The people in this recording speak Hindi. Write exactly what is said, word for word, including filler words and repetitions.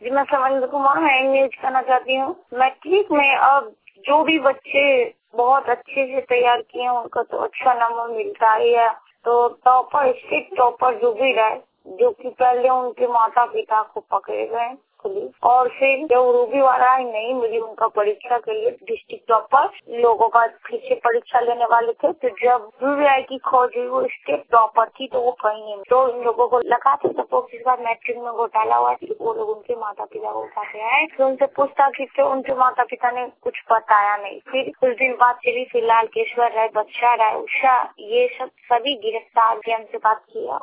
जी मैं समंदर कुमार मैं न्यूज करना चाहती हूँ। मैट्रिक में अब जो भी बच्चे बहुत अच्छे से तैयार किए हैं उनका तो अच्छा नंबर मिलता ही है। तो टॉपर स्टेट टॉपर जो भी रहे, जो कि पहले उनके माता पिता को पकड़े गए पुलिस, और फिर जब रूबी वाला ही नहीं मिली उनका परीक्षा के लिए डिस्ट्रिक्ट टॉपर लोगों का फिर से परीक्षा लेने वाले थे, तो जब रूबी आई की खोज हुई वो स्टेट टॉपर थी तो वो कहीं नहीं, तो इन लोगों को लगा था सपोज इस बार मैट्रिक में घोटाला हुआ थी, वो लोग उनके माता पिता को उठा के आए, फिर उनसे पूछताछ की तो उनके माता पिता ने कुछ बताया नहीं। फिर कुछ दिन बाद चली फिलहाल केशवर राय, बच्चा राय, उषा, ये सब सभी गिरफ्तार के हमसे बात किया।